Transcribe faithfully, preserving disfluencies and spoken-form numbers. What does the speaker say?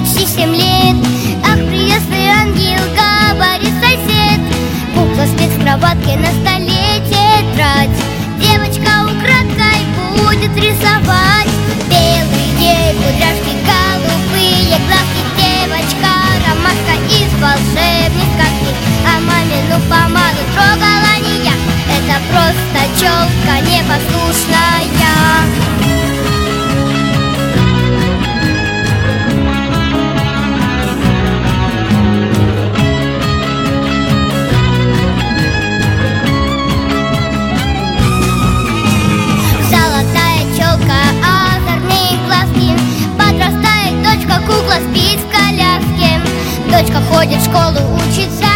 почти семь лет. Ах, приветствуй, ангел, говорит сосед. Кукла спит с кроваткой, на столе тетрадь. Девочка украдкой будет рисовать. Белый день, кудряшки голубые, глазки, девочка, ромашка из волшебной сказки. А мамину помаду трогала не я, это просто челка непослушная. Кукла спит в коляске, дочка ходит в школу, учится.